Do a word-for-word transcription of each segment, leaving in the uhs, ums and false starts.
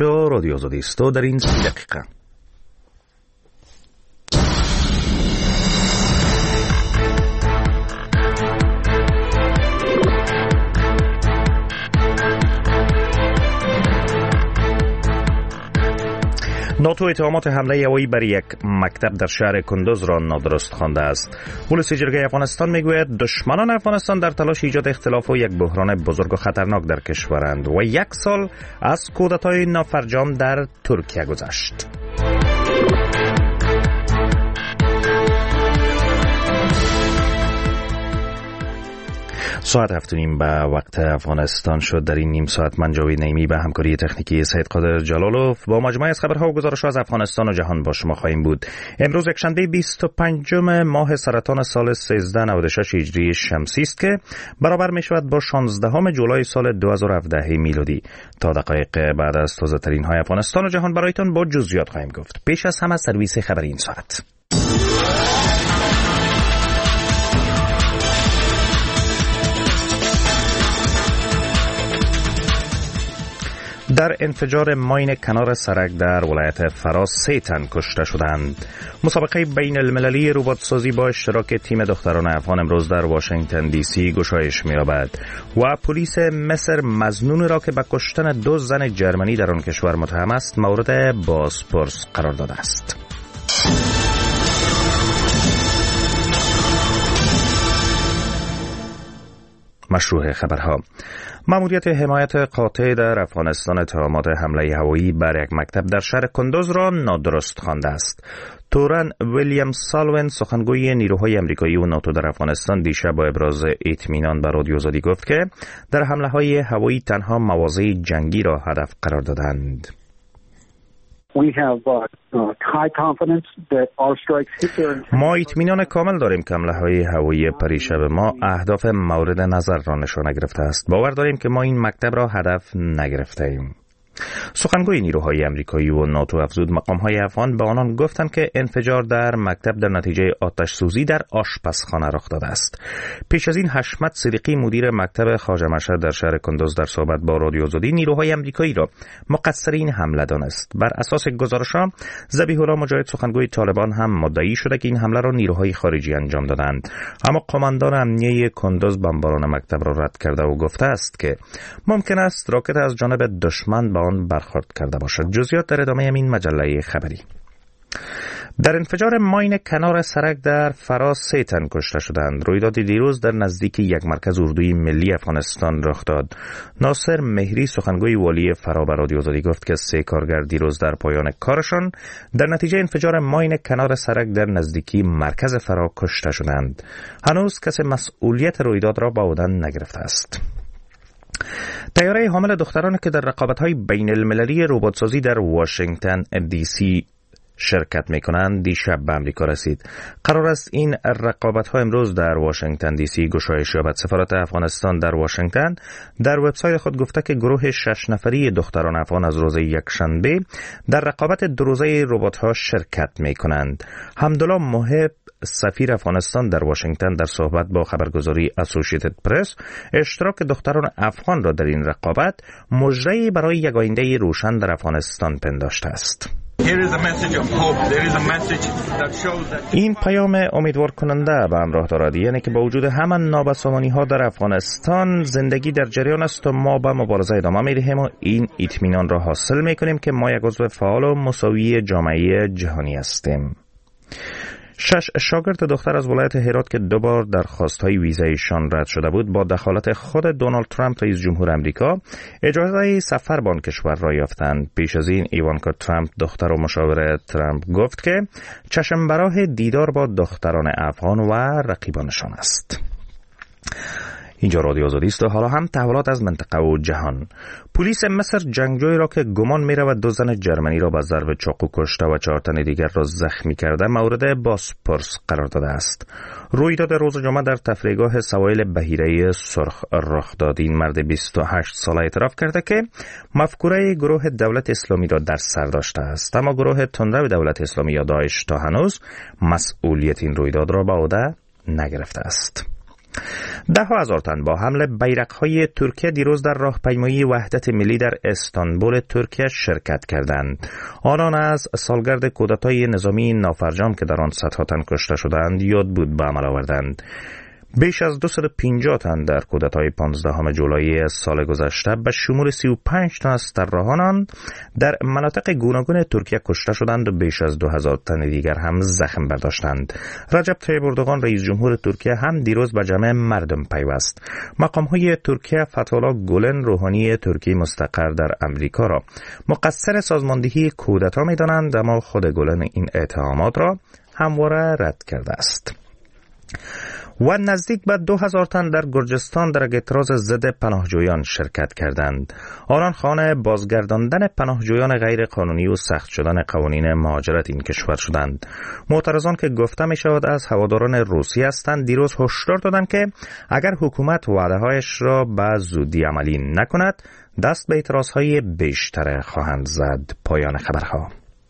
اینجا رادیو آزادی است و در این سی دقیقه ناتو اتهامات حمله هوایی بر یک مکتب در شهر کندوز را نادرست خوانده است. پلیس جرگه افغانستان میگوید دشمنان افغانستان در تلاش ایجاد اختلاف و یک بحران بزرگ و خطرناک در کشورند و یک سال از کودتای نافرجام در ترکیه گذشت. ساعت هفت و نیم به وقت افغانستان شد. در این نیم ساعت من جاوید نعیمی به همکاری تکنیکی سید قادر جلالوف با مجموعه از خبرها و گزارش‌ها از افغانستان و جهان با شما خواهیم بود. امروز یکشنبه بیست و پنجم ماه سرطان سال سیزده نود و شش هجری شمسی است که برابر می‌شود با شانزدهم جولای سال دو هزار و هفده میلادی. تا دقایق بعد از تازه‌ترین های افغانستان و جهان برایتان با جزئیات خواهیم گفت. پیش از همه سرویس خبری این ساعت. در انفجار ماین کنار سرک در ولایت فاراس سه تن کشته شدند. مسابقه بین المللی رباتسازی با اشتراک تیم دختران افغان امروز در واشنگتن دی سی گشایش می‌یابد و پلیس مصر مظنون را که به کشتن دو زن جرمنی در آن کشور متهم است مورد بازپرس قرار داده است. مشروع خبرها. ماموریت حمایت قاطع در افغانستان اتهامات حمله هوایی بر یک مکتب در شهر کندوز را نادرست خوانده است. تورن ویلیام سالوین سخنگوی نیروهای امریکایی و ناتو در افغانستان دیشب با ابراز اطمینان به رادیو آزادی گفت که در حمله‌های هوایی تنها مواضع جنگی را هدف قرار دادند. ما اطمینان کامل داریم که حمله‌های هوایی پریشب ما اهداف مورد نظر را نشانه گرفته است. باور داریم که ما این مکتب را هدف نگرفته‌ایم. سخنگوی نیروهای امریکایی و ناتو افزود مقام‌های افغان به آنان گفتند که انفجار در مکتب در نتیجه آتش سوزی در آشپزخانه رخ داده است. پیش از این حشمت صدیقی مدیر مکتب خواجه مشهد در شهر کندوز در صحبت با رادیو آزادی نیروهای امریکایی را مقصر این حمله دانست. بر اساس گزارش‌ها ذبیح الله مجاهد سخنگوی طالبان هم مدعی شده که این حمله را نیروهای خارجی انجام دادند، اما قماندان امنیه کندوز بمباران مکتب را رد کرده و گفته است که ممکن است راکت از جانب دشمن به آن برخورد کرده باشد. جزئیات در ادامه این مجله خبری. در انفجار ماین کنار سرک در فاراس سه تن کشته شدند. رویداد دیروز در نزدیک یک مرکز اردوی ملی افغانستان رخ داد. ناصر مهری سخنگوی والی فرا به رادیو آزادی گفت که سه کارگر دیروز در پایان کارشان در نتیجه انفجار ماین کنار سرک در نزدیکی مرکز فرا کشته شدند. هنوز کسی مسئولیت رویداد را به عهده نگرفته است. طیاره حامل دخترانی که در رقابت‌های بین المللی رباتسازی در واشنگتن دی سی شرکت می‌کنند دیشب به امریکا رسید. قرار است این رقابت‌ها امروز در واشنگتن دی سی گشایش یابد. سفارت افغانستان در واشنگتن در وبسایت خود گفته که گروه شش نفری دختران افغان از روز یکشنبه در رقابت دو روزه ربات‌ها شرکت می‌کنند. حمدالله محب سفیر افغانستان در واشنگتن در صحبت با خبرگزاری اسوسییتد پرس اشتراک دختران افغان را در این رقابت مژده‌ای برای یک آینده روشن در افغانستان پنداشته است. این پیام امیدوار کننده به همراه دارد، یعنی که با وجود همان نابسامانی ها در افغانستان زندگی در جریان است و ما به مبارزه ادامه می دهیم و این اطمینان را حاصل می کنیم که ما یک عضو فعال و مساوی جامعه جهانی هستیم. شش شاگرد دختر از ولایت هرات که دو بار درخواست‌های ویزایشان رد شده بود با دخالت خود دونالد ترامپ رئیس جمهور آمریکا اجازه سفر به آن کشور را یافتند. پیش از این ایوانکا ترامپ دختر و مشاور ترامپ گفت که چشم براه دیدار با دختران افغان و رقیبانشان است. اینجا رادیو آزادی است و حالا هم تحولات از منطقه و جهان. پلیس مصر جنگجویی را که گمان می‌رود دو زن جرمنی را با ضرب چاقو کشته و چهار تن دیگر را زخمی کرده مورد بازپرس قرار داده است. رویداد روز جمعه در تفریحگاه سواحل بحیره سرخ رخ داد. این مرد بیست و هشت ساله اعتراف کرده که مفکوره گروه دولت اسلامی را در سر داشته است، اما گروه تندرو دولت اسلامی یا داعش تا هنوز مسئولیت این رویداد را به عهده نگرفته است. ده ها هزار تن با حمل بیرق‌های ترکیه دیروز در راهپیمایی وحدت ملی در استانبول ترکیه شرکت کردند. آنان از سالگرد کودتای نظامی نافرجام که در آن صدها تن کشته شدند یاد بود به عمل آوردند. بیش از دویست و پنجاه تن در کودتای پانزدهم جولای سال گذشته به شمول سی و پنج تن از طراحان در مناطق گوناگون ترکیه کشته شدند و بیش از دو هزار تن دیگر هم زخم برداشتند. رجب طیب اردوغان رئیس جمهور ترکیه هم دیروز به جمع مردم پیوست. مقام‌های ترکیه فتح‌الله گولن روحانی ترکیه مستقر در امریکا را مقصر سازماندهی کودتا می‌دانند، اما خود گولن این اتهامات را همواره رد کرده است. و نزدیک به دو هزار تن در گرجستان در اعتراض ضد پناهجویان شرکت کردند. آنان خانه بازگرداندن پناهجویان غیر قانونی و سخت شدن قوانین مهاجرت این کشور شدند. معترضان که گفته می شود از هواداران روسیه هستند دیروز هشدار دادند که اگر حکومت وعده‌هایش را به زودی عملی نکند دست به اعتراضهای بیشتر خواهند زد. پایان خبرها.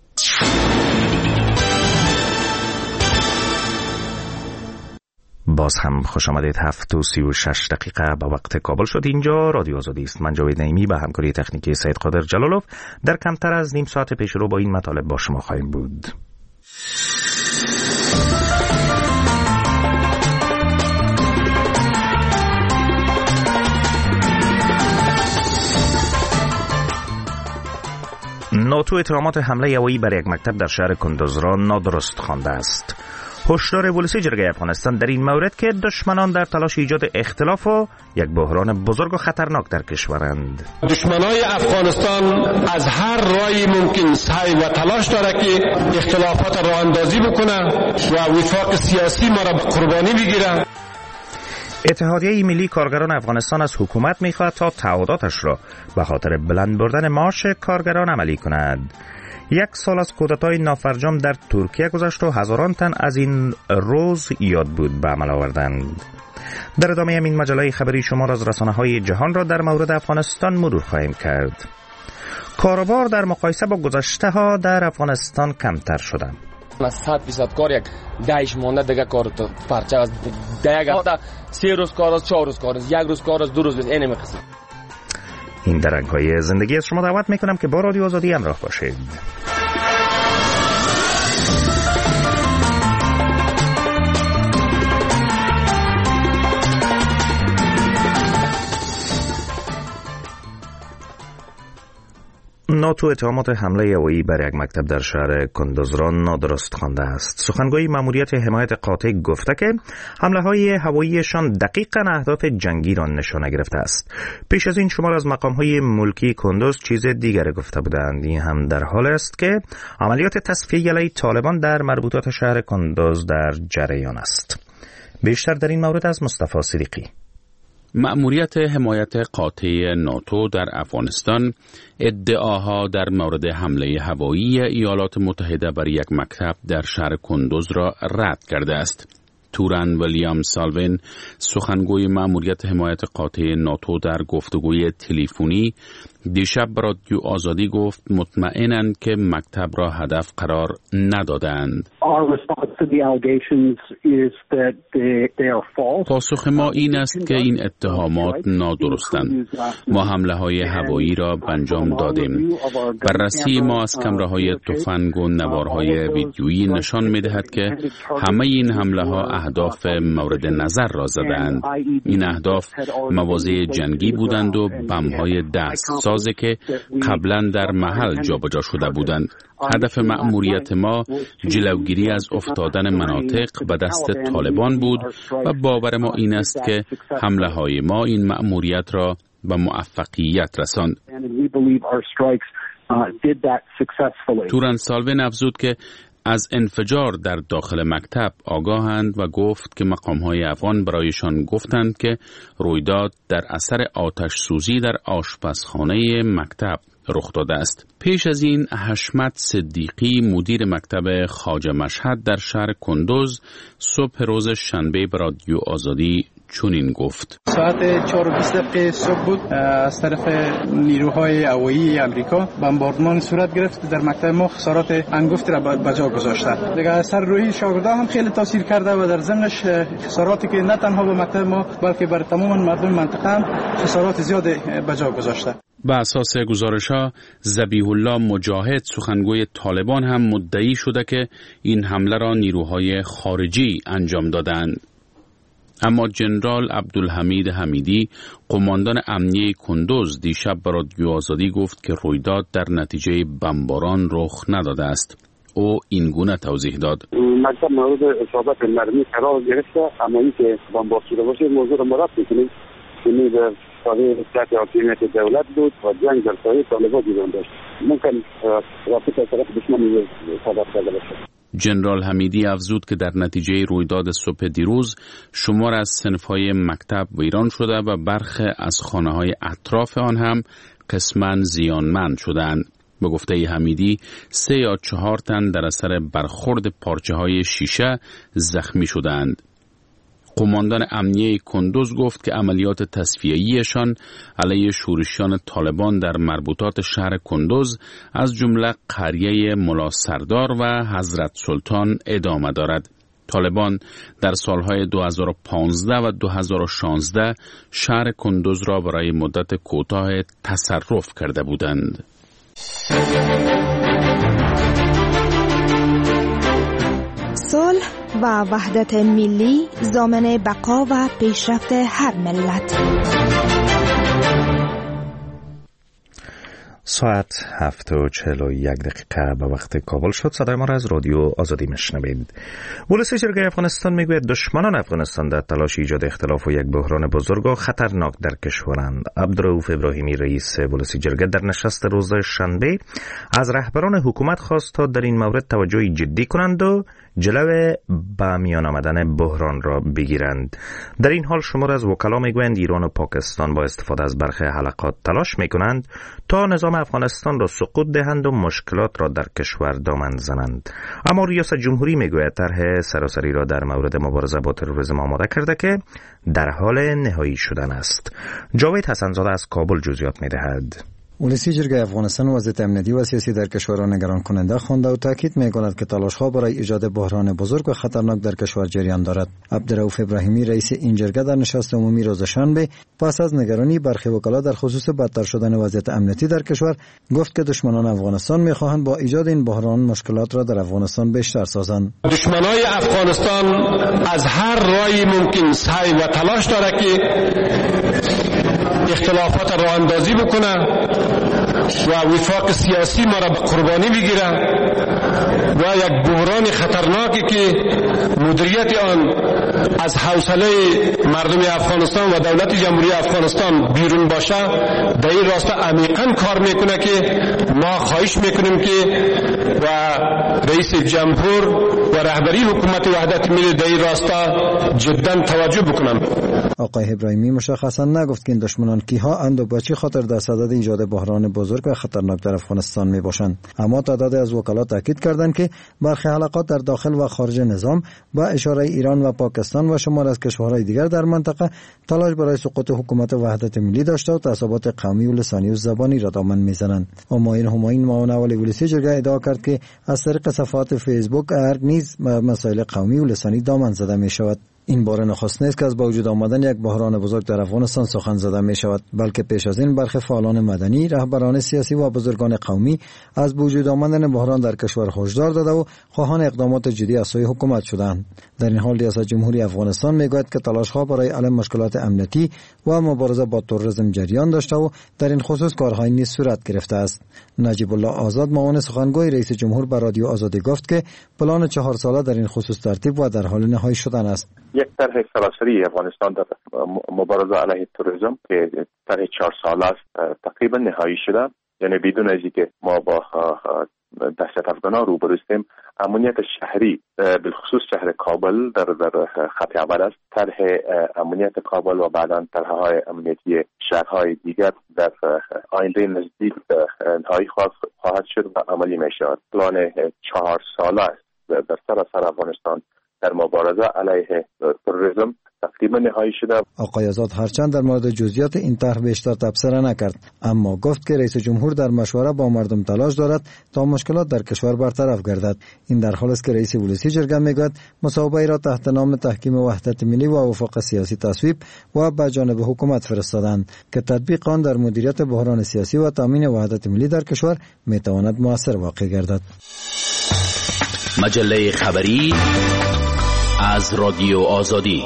باز هم خوش آمدید. هفت و سی و شش دقیقه به وقت کابل شد. اینجا رادیو آزادی است. من جاوید نعیمی به همکاری تکنیکی سید قادر جلالوف در کمتر از نیم ساعت پیش رو با این مطالب با شما خواهیم بود. ناتو اتهامات حمله هوایی بر یک مکتب در شهر کندوز را نادرست خوانده است. هشدار پلیس جرگه افغانستان در این مورد که دشمنان در تلاش ایجاد اختلاف و یک بحران بزرگ و خطرناک در کشورند. دشمنای افغانستان از هر راهی ممکن سعی و تلاش داره که اختلافات را اندازی بکنه و وفاق سیاسی ما را به قربانی بگیره. اتحادیه ملی کارگران افغانستان از حکومت می‌خواهد تا تعهداتش را به خاطر بلند بردن معاش کارگران عملی کند. یک سال از کودتای نافرجام در ترکیه گذشت و هزاران تن از این روز یاد بود به عمل آوردند. در ادامه این مجله خبری شمار از رسانه‌های جهان را در مورد افغانستان مرور خواهیم کرد. کاروبار در مقایسه با گذشته ها در افغانستان کمتر شده. از صد درصد کار یک دهش مونده دیگه کار تو پرچه از دیگه هفته سه روز کار از چهار روز کار از یک روز کار از دو روز از اینه میخواستی. این درنگ‌های زندگی از شما دعوت میکنم که با رادیو آزادی همراه باشید. ناتو اتهامات حمله هوایی بر یک مکتب در شهر کندوز را نادرست خوانده است. سخنگوی ماموریت حمایت قاطع گفته که حمله های هواییشان دقیقاً اهداف جنگی را نشانه گرفته است. پیش از این شمار از مقام های ملکی کندوز چیز دیگر گفته بودند. این هم در حال است که عملیات تصفیه علیه طالبان در مربوطات شهر کندوز در جریان است. بیشتر در این مورد از مصطفی صدیقی. مأموریت حمایت قاطع ناتو در افغانستان ادعاها در مورد حمله هوایی ایالات متحده بر یک مکتب در شهر کندوز را رد کرده است. توران ویلیام سالوین سخنگوی مأموریت حمایت قاطع ناتو در گفتگوی تلفنی دیشب به رادیو آزادی گفت مطمئنند که مکتب را هدف قرار ندادند. پاسخ ما این است که این اتهامات نادرستند. ما حمله های هوایی را انجام دادیم. بررسی ما از کمره های تفنگ و نوارهای ویدیویی نشان می دهد که همه این حمله ها اهداف مورد نظر را زدند. این اهداف مواضع جنگی بودند و بم های دست سازه که قبلا در محل جابجا شده بودند. هدف مأموریت ما جلوگیری از افتادن مناطق به دست طالبان بود و باور ما این است که حمله های ما این مأموریت را به موفقیت رساند. توران سالوین افزود که از انفجار در داخل مکتب آگاهند و گفت که مقام‌های افغان برایشان گفتند که رویداد در اثر آتش سوزی در آشپزخانه مکتب رخ داده است. پیش از این حشمت صدیقی مدیر مکتب خواجه مشهد در شهر کندوز صبح روز شنبه به رادیو آزادی چنین گفت: ساعت چهار و بیست دقیقه صبح بود. از طرف نیروهای هوایی آمریکا بمباردمان صورت گرفت. در مکتب ما خسارات انگفت را به جا گذاشتن. دیگه سر روی شاگردان هم خیلی تاثیر کرده و در ضمنش خساراتی که نه تنها به مکتب ما بلکه بر تمام مردم منطقه هم خسارات زیاد به جا گذاشته. بر اساس گزارش‌ها، ذبیح الله مجاهد سخنگوی طالبان هم مدعی شده که این حمله را نیروهای خارجی انجام دادند. اما جنرال عبدالحمید حمیدی، قماندان امنیه کندوز، دیشب به رادیو آزادی گفت که رویداد در نتیجه بمباران رخ نداده است. او این گونه توضیح داد: مکتب مورد اصابت مرمی قرار گرفته، اما این که بمبارد شده باشه موضوع را مراد می‌کنیم. یعنی در ساحه سطح حاکمیت دولت بود و جنگ در ساحه طالبان دیدن داشت. ممکن رابطه از طرف دشمن صادر کرده باشه. جنرال حمیدی افزود که در نتیجه رویداد صبح دیروز شمار از صنف‌های مکتب ویران شده و برخی از خانه‌های اطراف آن هم قسماً زیانمند شدند. به گفته حمیدی، سه یا چهار تن در اثر برخورد پارچه‌های شیشه زخمی شدند. قماندان امنیه کندوز گفت که عملیات تصفیه‌ایشان علیه شورشیان طالبان در مربوطات شهر کندوز از جمله قریه ملا سردار و حضرت سلطان ادامه دارد. طالبان در سالهای دو هزار و پانزده و دو هزار و شانزده شهر کندوز را برای مدت کوتاه تصرف کرده بودند. صلح و وحدت ملی ضامن بقا و پیشرفت هر ملت. ساعت هفت و چهل و یک دقیقه به وقت کابل شد. صدای ما را از رادیو آزادی میشنوید. ولسی جرگه افغانستان میگوید دشمنان افغانستان در تلاش ایجاد اختلاف و یک بحران بزرگ و خطرناک در کشورند. عبدالرؤوف ابراهیمی رئیس ولسی جرگه در نشست روز شنبه از رهبران حکومت خواست تا در این مورد توجه جدی کنند و جلو به میان آمدن بحران را بگیرند. در این حال شمار از وکلا میگویند ایران و پاکستان با استفاده از برخی حلقات تلاش میکنند تا نظام افغانستان را سقوط دهند و مشکلات را در کشور دامن زنند. اما ریاست جمهوری میگوید طرح سراسری را در مورد مبارزه با تروریسم آماده کرده که در حال نهایی شدن است. جاوید حسن‌زاده از کابل جزئیات میدهد. ولسی جرگه افغانستان وضعیت امنیتی و سیاسی در کشور را نگران کننده خوانده و تاکید می‌کند که تلاش‌ها برای ایجاد بحران بزرگ و خطرناک در کشور جریان دارد. عبدالرؤوف ابراهیمی رئیس این جرگه در نشست عمومی روز شنبه پس از نگرانی برخی وکلا در خصوص بدتر شدن وضعیت امنیتی در کشور گفت که دشمنان افغانستان می‌خواهند با ایجاد این بحران مشکلات را در افغانستان بیشتر سازند. دشمنای افغانستان از هر راهی ممکن سعی و تلاش دارد که اختلافات را اندازی بکنه و وفاق سیاسی ما را به قربانی بگیره و یک بحران خطرناکی که مدیریت آن از حوصله مردم افغانستان و دولت جمهوری افغانستان بیرون باشه، در این راسته عمیقاً کار میکنه که ما خواهش میکنیم که و رئیس جمهور و رهبری حکومت وحدت ملی در این راسته جدا توجه بکنن. آقای ابراهیمی مشخصا نگفت که این دشمنان کیها اند و به چه خاطر در صدد ایجاد بحران بزرگ و خطرناک در افغانستان می باشند. اما تعدادی از وکلا تاکید کردند که برخی حلقات در داخل و خارج نظام با اشاره ایران و پاکستان و شمار از کشورهای دیگر در منطقه تلاش برای سقوط حکومت وحدت ملی داشته و تعصبات قومی و لسانی و زبانی را دامن میزنند. همایون همایون معاون اول ولسی جرگه ادعا کرد که از طریق صفحات فیسبوک ارگ نیز مسائل قومی و لسانی دامن زده می شود. این بار نخست نیست که از با وجود آمدن یک بحران بزرگ در افغانستان سخن زده می شود، بلکه پیش از این برخی فعالان مدنی، رهبران سیاسی و بزرگان قومی از با وجود آمدن بحران در کشور هشدار داده و خواهان اقدامات جدی از سوی حکومت شدند. در این حال ریاست جمهوری افغانستان میگوید که تلاش‌ها برای حل مشکلات امنیتی و مبارزه با تروریسم جریان داشته و در این خصوص کارهای نیز صورت گرفته است. نجیب الله آزاد معاون سخنگوی رئیس جمهور بر رادیو آزادی گفت که پلان چهار ساله در این خصوص ترتیب و در حال نهایی شدن است. یک طرح سراسری افغانستان در مبارزه علیه تروریسم که طرح چهار ساله است تقریبا نهایی شده، یعنی بدون از اینکه ما با دهشت افغانان روبرو هستیم. امنیت شهری بالخصوص شهر کابل در در خط اول است. طرح امنیت کابل و بعداً طرح‌های امنیتی شهرهای دیگر در آینده نزدیک نهایی خواهد شد و عملی می‌شود. پلان چهار ساله است در سراسر افغانستان در مبارزه علیه تروریسم تقریبا نهایی شده. آقای آزاد هرچند در مورد جزئیات این طرح بیشتر تبصره نکرد، اما گفت که رئیس جمهور در مشوره با مردم تلاش دارد تا مشکلات در کشور برطرف گردد. این در حالی است که رئیس ولسی جرگه میگوید مصوبه را تحت نام تحکیم وحدت ملی و وفاق سیاسی تصویب و به جانب حکومت فرستادند که تطبیق آن در مدیریت بحران سیاسی و تامین وحدت ملی در کشور میتواند موثر واقع گردد. مجله خبری از رادیو آزادی.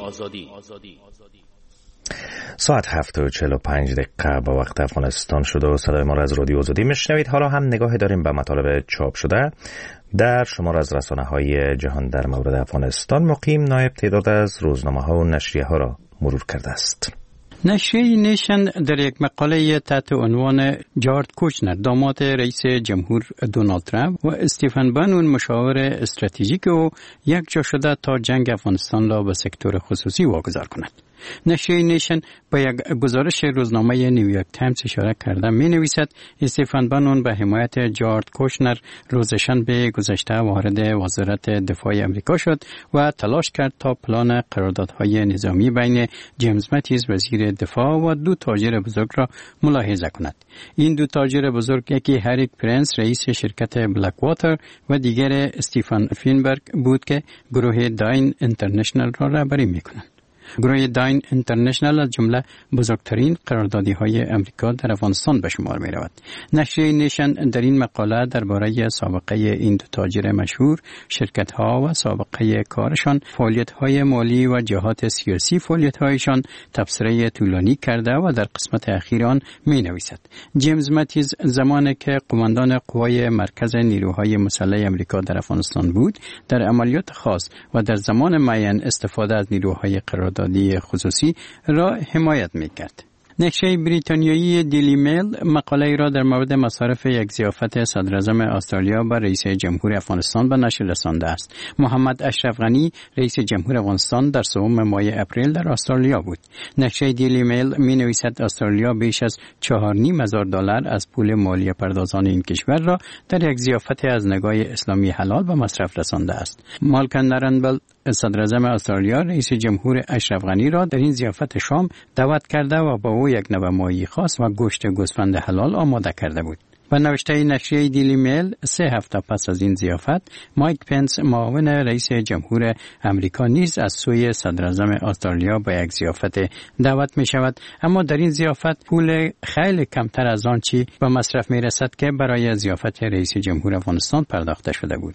ساعت هفت و چهل و پنج دقیقه با وقت افغانستان شده و صدای ما را از رادیو آزادی میشنوید. حالا هم نگاهی داریم به مطالب چاپ شده در شمار از رسانه های جهان در مورد افغانستان. مقیم نایب تعداد از روزنامه ها و نشریه ها را مرور کرده است. نشریه نیشن در یک مقاله تحت عنوان جارد کوشنر داماد رئیس جمهور دونالد ترامپ و استیفن بانون مشاور استراتژیک او یک جا شده تا جنگ افغانستان را به سکتور خصوصی واگذار کند. نشریه نیشن با یک گزارش روزنامه نیویورک تایمز اشاره کرده می نویسد استیفن بانون به حمایت جارد کوشنر روز شنبه گذشته وارد وزارت دفاع امریکا شد و تلاش کرد تا پلان قراردادهای نظامی بین جیمز ماتیز وزیر دفاع و دو تاجر بزرگ را ملاحظه کند. این دو تاجر بزرگ یکی هریک پرنس رئیس شرکت بلک واتر و دیگر استیفن فینبرگ بود که گروه داین اینترنشنال را رهبری می‌کند. گروه داین اینترنشنال از جمله بزرگترین قراردادی‌های امریکا در افغانستان به شمار می‌رود. نشریه نیشن در این مقاله درباره سابقه این دو تاجر مشهور، شرکت‌ها و سابقه کارشان، فعالیت‌های مالی و جهات سیاسی فعالیت‌هایشان تبصره طولانی کرده و در قسمت اخیر آن می‌نویسد جیمز ماتیز زمانی که قماندان قوای مرکز نیروهای مسلح امریکا در افغانستان بود، در عملیات خاص و در زمان معین استفاده از نیروهای قراردادی خصوصی را حمایت می‌کرد. نشریه بریتانیایی دیلی میل مقاله را در مورد مصارف یک ضیافت صدر اعظم استرالیا با رئیس جمهور افغانستان به نشر رسانده است. محمد اشرف غنی رئیس جمهور افغانستان در سوم ماه اپریل در استرالیا بود. نشریه دیلی میل می نویسد استرالیا بیش از چهار و نیم هزار دلار از پول مالی پردازان این کشور را در یک ضیافت از نگاه اسلامی حلال به مصرف رسانده است. مالکن نرنبل صدر اعظم استرالیا رئیس جمهور اشرف غنی را در این ضیافت شام دعوت کرده و با او یک نوع ماهی خاص و گوشت گوسفند حلال آماده کرده بود. و نوشته نشریه دیلی میل سه هفته پس از این ضیافت مایک پنس معاون رئیس جمهور امریکا نیز از سوی صدر اعظم استرالیا به یک ضیافت دعوت می شود، اما در این ضیافت پول خیلی کمتر از آنچه به مصرف می رسد که برای ضیافت رئیس جمهور افغانستان پرداخته شده بود.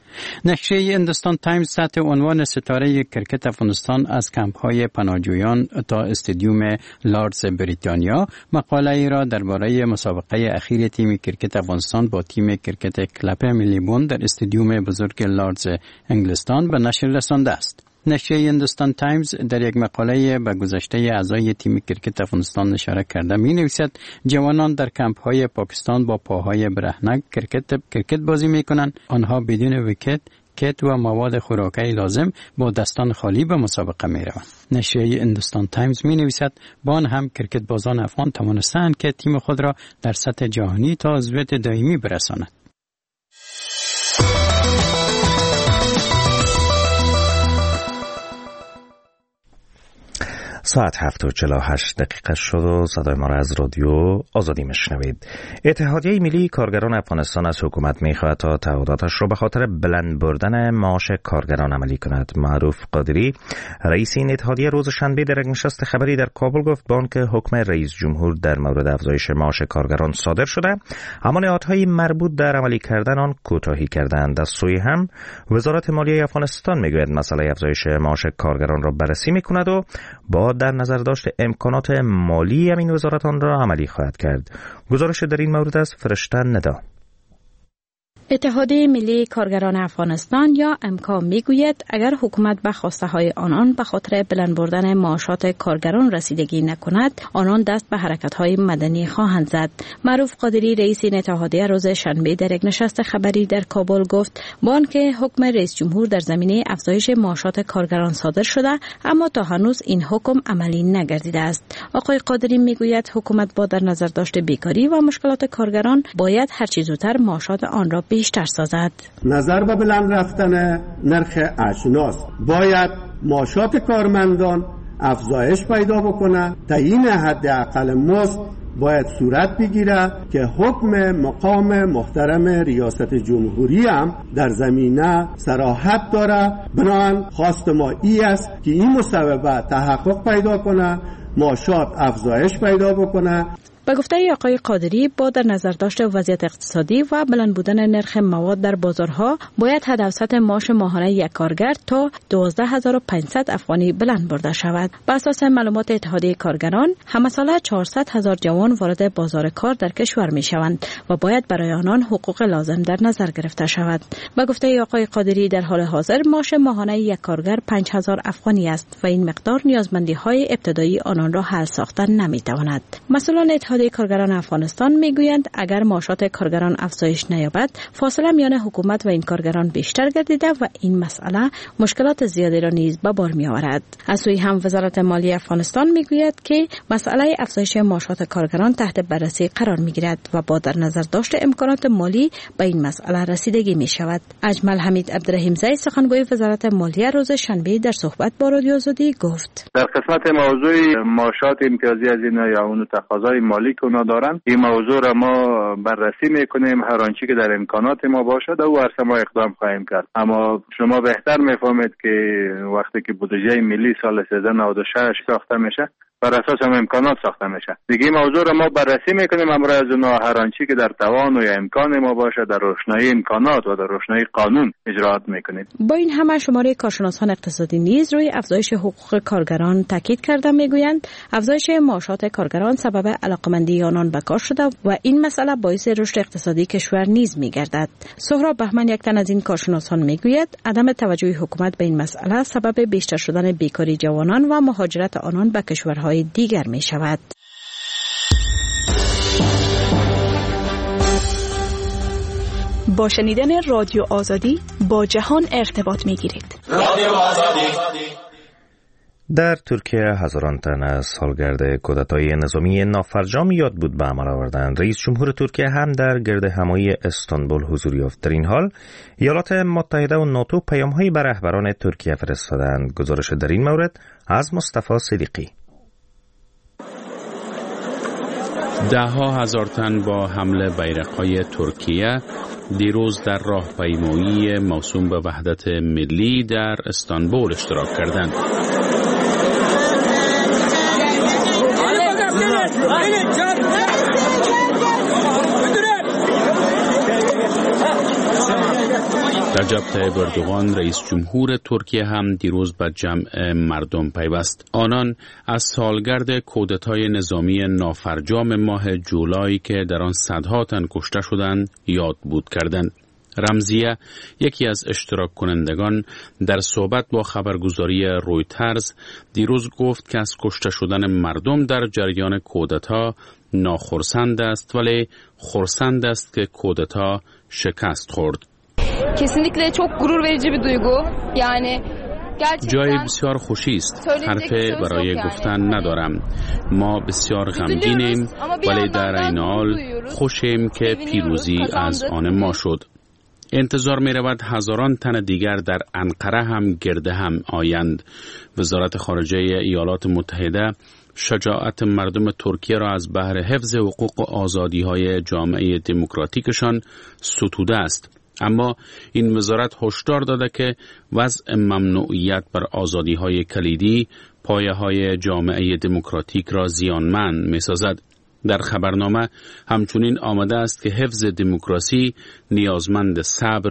نشریه هندوستان تایمز تحت عنوان ستاره کرکت افغانستان از کمپ‌های پناهجویان تا استادیوم لارډز بریتانیا مقاله ای را درباره مسابقه اخیر تیم کرکت افغانستان با تیم کرکت کلب ملیبون در استادیوم بزرگ لارډز انگلستان به نشر رسانده است. نشریه هندوستان تایمز در یک مقاله به گذشته اعضای تیم کرکت افغانستان اشاره کرده می نویسد جوانان در کمپ‌های پاکستان با پاهای برهنه کرکت کرکت بازی می کنند. آنها بدون ویکت، کت و مواد خوراکی لازم با دستان خالی به مسابقه می روند. نشریه هندوستان تایمز می نویسد با آن هم کرکت بازان افغان توانستند که تیم خود را در سطح جهانی تا عضویت دائمی برساند. ساعت هفت و چهل و هشت دقیقه شد و صدای ما را از رادیو آزادی میشنوید. اتحادیه ملی کارگران افغانستان از حکومت میخواهد تا تعهداتش را به خاطر بلند بردن معاش کارگران عملی کند. معروف قادری رئیس این اتحادیه روز شنبه در یک نشست خبری در کابل گفت با آنکه حکم رئیس جمهور در مورد افزایش معاش کارگران صادر شده، اما نهادهای مربوط در عملی کردن آن کوتاهی کردند. از سوی هم وزارت مالیه افغانستان میگوید مسئله افزایش معاش کارگران را بررسی میکند و با در نظر داشت امکانات مالی همین وزارت آن را عملی خواهد کرد. گزارش در این مورد از فرشته ندا. اتحادیه ملی کارگران افغانستان یا امکا میگوید اگر حکومت به خواسته های آنان به خاطر بلند بردن معاشات کارگران رسیدگی نکند، آنان دست به حرکت های مدنی خواهند زد. معروف قادری رئیس این اتحادیه روز شنبه در یک نشست خبری در کابل گفت با آنکه حکم رئیس جمهور در زمینه افزایش معاشات کارگران صادر شده، اما تا هنوز این حکم عملی نگردیده است. آقای قادری میگوید حکومت با در نظر داشت بیکاری و مشکلات کارگران باید هر چه زودتر معاشات آن را بیشتر سازد. نظر به بلند رفتن نرخ اجناس باید معاشات کارمندان افزایش پیدا بکنه. تعیین حداقل مزد باید صورت بگیره که حکم مقام محترم ریاست جمهوری هم در زمینه صراحت داره. بنابراین خواست ما ای است که این مصوبه تحقق پیدا کنه، معاشات افزایش پیدا بکنه. به گفته آقای قادری، با در نظر داشت وضعیت اقتصادی و بلند بودن نرخ مواد در بازارها، باید حد اوسط معاش ماهانه یک کارگر تا دوازده هزار و پانصد افغانی بلند برده شود. بر اساس معلومات اتحادیه کارگران، همه ساله چهارصد هزار جوان وارد بازار کار در کشور می شوند و باید برای آنان حقوق لازم در نظر گرفته شود. به گفته آقای قادری، در حال حاضر معاش ماهانه یک کارگر پنج هزار افغانی است و این مقدار نیازمندی های ابتدایی آنان را حل ساختن نمی تواند. مسئولان اتحادیه کارگران افغانستان میگویند اگر معاشات کارگران افزایش نیابد، فاصله میان حکومت و این کارگران بیشتر گردیده و این مسئله مشکلات زیادی را نیز به بار میآورد. از سوی هم وزارت مالیه افغانستان میگوید که مسئله افزایش معاشات کارگران تحت بررسی قرار میگیرد و با در نظر داشت امکانات مالی به این مسئله رسیدگی می شود. اجمل حمید عبدالرحیمزی، سخنگوی وزارت مالیه، روز شنبه در صحبت با رادیو آزادی گفت: در قسمت موضوع معاشات امتیازی از اینا یا اون تقاضای مالی که اونا دارن، این موضوع را ما بررسی میکنیم. هر آنچه که در امکانات ما باشد او عرصه ما اقدام خواهیم کرد. اما شما بهتر میفهمید که وقتی که بودجه ملی سال سیزده نود و شش ساخته میشه، بر اساس هم امکانات ساخته میشه. دیگه موضوع را ما بررسی میکنیم. امروز از اونها هر آنچه که در توان و یا امکان ما باشه در روشنایی امکانات و در روشنایی قانون اجرات میکنیم. با این همه شماره کارشناسان اقتصادی نیز روی افزایش حقوق کارگران تاکید کرده، میگویند افزایش معاشات کارگران سبب علاقمندی آنان به کار شده و این مسئله باعث رشد اقتصادی کشور نیز میگردد. سهراب بهمن، یک تن از این کارشناسان، میگوید عدم توجه حکومت به این مسئله سبب بیشتر شدن بیکاری جوانان و مهاجرت آنان به کشورهای دیگر می شود. با شنیدن رادیو آزادی با جهان ارتباط می گیرید. رادیو آزادی. در ترکیه هزاران تن از سالگرد کودتای نظامی نافرجام یاد بود به عمل آوردند. رئیس جمهور ترکیه هم در گرد همایی استانبول حضور یافت. در این حال ایالات متحده و ناتو پیام‌هایی به رهبران ترکیه فرستادند. گزارش در این مورد از مصطفی صدیقی. ده ها هزار تن با حمل بیرق‌های ترکیه دیروز در راهپیمایی موسوم به وحدت ملی در استانبول اشتراک کردند. رجب طیب اردوغان رئیس جمهور ترکیه هم دیروز به جمع مردم پیوست. آنان از سالگرد کودتای نظامی نافرجام ماه جولای که در آن صدها تن کشته شدند یاد بود کردند. رمزیه، یکی از اشتراک کنندگان، در صحبت با خبرگزاری رویترز دیروز گفت که از kuşta شدن مردم در جریان کودتا ناخرسند است، ولی خرسند است که کودتا شکست خورد. Kesinlikle çok gurur verici bir duygu. Yani جای بسیار خوشی است. حرفی برای گفتن ندارم. ما بسیار غمگینیم ولی در این حال خوشیم که پیروزی از آن ما شد. انتظار می رود هزاران تن دیگر در انقره هم گرد هم آیند. وزارت خارجه ایالات متحده شجاعت مردم ترکیه را از بهر حفظ حقوق و آزادی های جامعه دموکراتیکشان ستوده است. اما این وزارت هشدار داده که وضع ممنوعیت بر آزادی‌های کلیدی پایه‌های جامعه دموکراتیک را زیانمند می‌سازد. در خبرنامه همچنین آمده است که حفظ دموکراسی نیازمند صبر،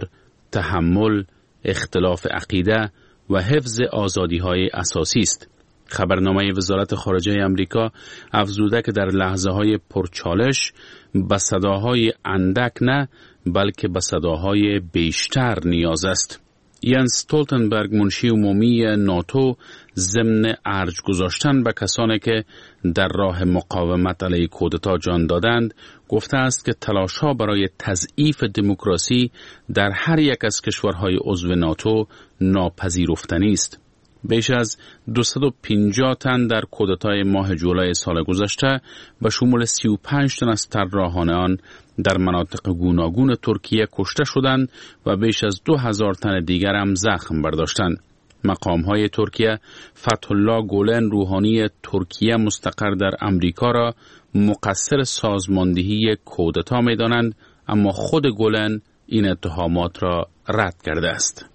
تحمل، اختلاف عقیده و حفظ آزادی‌های اساسی است. خبرنامه وزارت خارجه امریکا افزوده که در لحظه‌های پرچالش به صداهای اندک نه بلکه به صداهای بیشتر نیاز است. یانس استولتنبرگ، منشی عمومی ناتو، ضمن ارج گذاشتن به کسانی که در راه مقاومت علیه کودتا جان دادند، گفته است که تلاش‌ها برای تضعیف دموکراسی در هر یک از کشورهای عضو ناتو ناپذیرفتنی است. بیش از دویست و پنجاه تن در کودتای ماه جولای سال گذشته به شمول سی و پنج تن از طراحان آن در مناطق گوناگون ترکیه کشته شدند و بیش از دو هزار تن دیگر هم زخم برداشتند. مقام‌های ترکیه فتح الله گولن روحانی ترکیه مستقر در امریکا را مقصر سازماندهی کودتا می‌دانند، اما خود گولن این اتهامات را رد کرده است.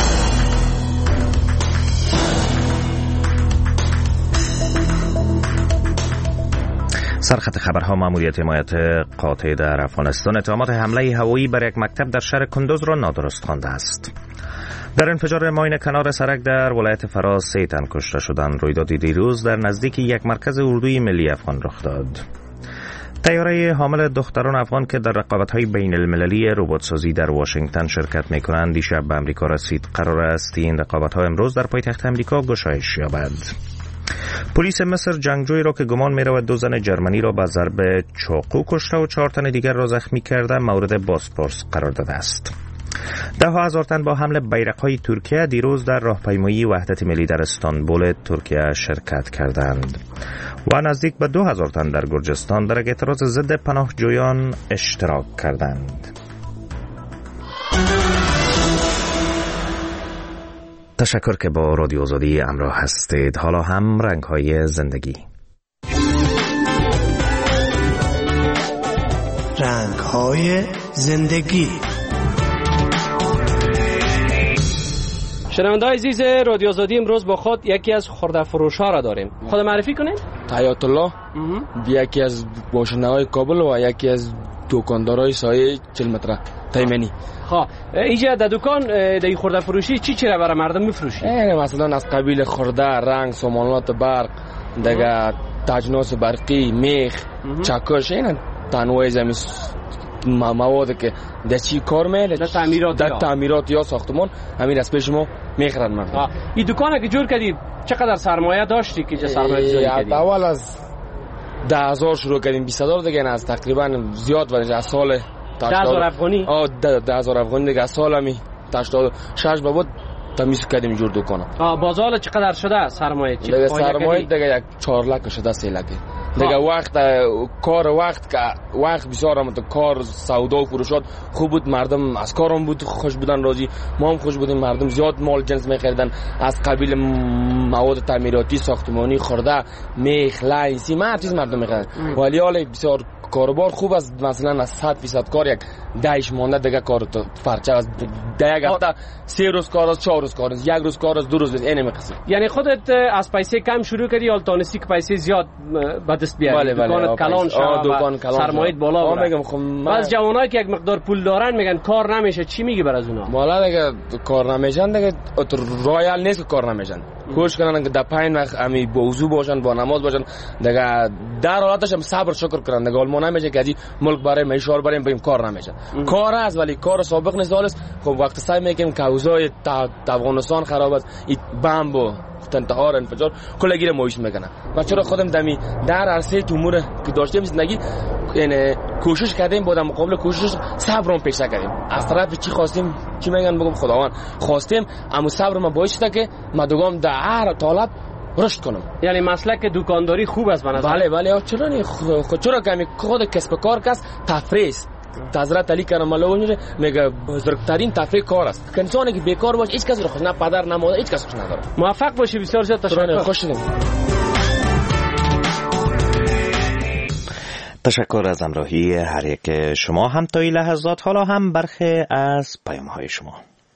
سرخط خبرها: ماموریت حمایت قاطع در افغانستان اتهامات حمله هوایی بر یک مکتب در شهر کندوز را نادرست خوانده است. در انفجار ماین کنار سرک در ولایت فراز سه تن کشته شدند. رویدادی دیروز در نزدیک یک مرکز اردوی ملی افغان رخ داد. طیاره حامل دختران افغان که در رقابت‌های بین المللی ربات‌سازی در واشنگتن شرکت می‌کنند دیشب به امریکا رسید. قرار است این رقابت‌ها امروز در پایتخت امریکا گشایش یابد. پلیس مصر جنگجویی را که گمان می‌رود دو زن جرمنی را با ضرب چاقو کشته و چهار تن دیگر را زخمی کرده مورد بازپرس قرار داده است. ده ها هزار تن با حمل بیرق‌های ترکیه دیروز در راهپیمایی وحدت ملی در استانبول ترکیه شرکت کردند و نزدیک به دو هزار تن در گرجستان در اعتراض ضد پناهجویان اشتراک کردند. تشکر که با رادیو آزادی همراه هستید. حالا هم رنگ‌های زندگی. رنگ‌های زندگی. شنونده‌های عزیز رادیو آزادی، امروز با خود یکی از خرده فروش‌ها را داریم. خود معرفی کنید. حیات الله، یکی از باشنده‌های کابل و یکی از دکاندارای سایه چهل متره تایمنی. خب اینجا در دکان در خرده فروشی چی چی را برای مردم می‌فروشید؟ مثلا از قبیل خرده، رنگ، سامانات برق، دیگه تجناس برقی، میخ، چکش، اینا تنوع زمین مواد که در چی کار میله، در تعمیرات در تعمیرات یا ساختمان، همین از پیش ما میخرن مردم. این دکانی که جور کردی چقدر سرمایه داشتی که چه سرمایه گذاری کردی؟ اول از ده هزار شروع کردیم، بیست هزار دیگه از تقریبا زیاد ورنج از سال ده هزار افغانی. آه ده هزار افغانی دیگه از سال همی هشتاد و شش به بعد تمیز کردیم جور دکانا. آه بازار چقدر شده سرمایه؟ دیگه سرمایه دیگه یک چهار لک شده، سه لک. دیگه وقت کار وقت که وقت بسیار هم تو کار سودا و فروشات خوب بود، مردم از کارم بود خوش بودن، راضی، ما هم خوش بودیم، مردم زیاد مال جنس می‌خریدن از قبیل مواد تعمیراتی، ساختمانی، خرده، میخ، لایسی، ما هر چیز مردم می‌خریدن. ولی حالا بسیار کاروبار خوب است، مثلا از صد درصد کار یک دهش مونده دیگه کار تو فرچه از ده یک هفته سه روز کار است، چهار روز کار است، یک روز کار است، دو روز اینه می‌قصه. یعنی خودت از پیسه کم شروع کردی یا تونستی که پیسه زیاد به دست بیاری؟ بله دکانت کلان شد، دکان کلان سرمایه بالا بره. میگم خب بعض جوانایی که یک مقدار پول دارن میگن کار نمیشه، چی میگی بر از اونها؟ والا دیگه کار نمیشن دیگه، رایال نیست که کار نمیشن. کوشش کنن که در پایین وقت امی با وضو باشن، با نماز باشن، دیگه در حالتش هم صبر شکر کنن. دیگه علما نمیشه که دی ملک برای میشار بریم بریم کار نمیشه. کار است ولی کار سابق نیست. حالش خب وقت سعی میکنیم که اوضاع افغانستان خراب است، این بمب و تنتهار انفجار کلا گیر مویش میکنه. و چرا خودم دمی در عرصه امور که داشتیم زندگی یعنی کوشش کردیم، بودم مقابل کوشش صبرم پیش کردیم. از طرف چی خواستیم چی میگن بگم خداوند خواستیم، اما صبر ما باعث شد که مدوگام در هر طالب رشد کنم. یعنی مسلک دکانداری خوب است به نظر؟ بله بله. چرا نه خود چرا که خود کسب کار کس تفریح حضرت علی کرم الله وجهه میگه بزرگترین تفریح کار است. انسانی که بیکار باشه هیچ کس رو خوش نه پدر نه مادر هیچ کس خوش نداره. موفق باشی. بسیار زیاد تشکر. خوش شدیم. تشکر از همراهی هر یک شما. هم تا این لحظات حالا هم برخی از پیام‌های شما.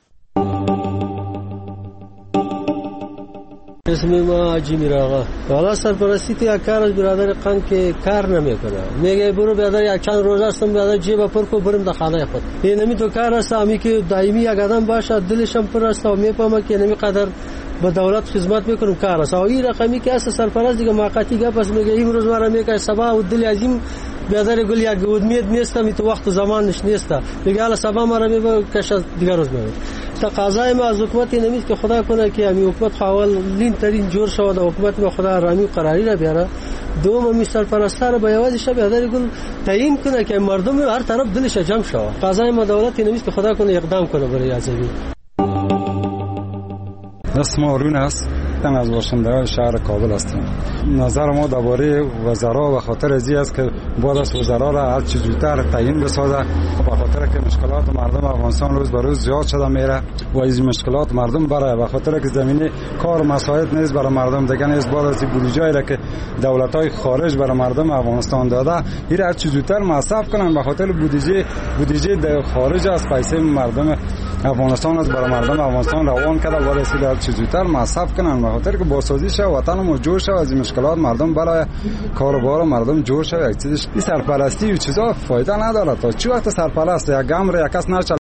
اسم ما حاجی میراغا. حالا سرپرستی تو یک کار از برادر قن که کار نمیکنه، میگه برو برادر یک چند روز هستم برادر جیب پر کو بریم در خانه خود. این نمی تو کار است، امی که دائمی یک آدم باشه دلش هم پر است و میفهمه که نمی قدر با دولت خدمت میکنم کار است. این رقمی که است سرپرست دیگه موقتی گپ است، میگه امروز مرا میگه صبح و دل عظیم برادر گل یک امید نیستم تو وقت زمانش نیست، میگه حالا صبح مرا میگه کش دیگه روز میگه. تقاضای ما از حکومت نمیست که خدا کنه که همین حکومت خواهلین ترین جور شود و حکومت ما خدا رامی قراری را بیاره. دوم می سرپرسته را به یوازی شب یاداری گل تعیین کنه که مردم هر طرف دلش جمع شود. قضای ما دولت نمیست که خدا کنه اقدام کنه برای ازوی. اسم آرون است. تن از باشندگان شهر کابل هستیم. نظر ما درباره وزرا به خاطر ازی است که باید از وزرا را هر چه زودتر تعیین بسازه، به خاطر که مشکلات مردم افغانستان روز به روز زیاد شده میره و از مشکلات مردم برای به خاطر که زمینه کار مساعد نیست برای مردم دیگه نیست. باید از بودجه‌ای را که دولت‌های خارج برای مردم افغانستان داده این هر چه زودتر مصرف کنن، به خاطر بودجه بودجه خارج از پیسه مردم افغانستان است برای مردم افغانستان روان کرده. باید از هر چه زودتر مصرف کنن، به خاطر که بازسازی شه وطن ما جور شه، از مشکلات مردم برای کاروبار مردم جور شه. یک چیزش این سرپرستی و چیزا فایده نداره. تا چه وقت سرپرست یک گام را یک کس نشه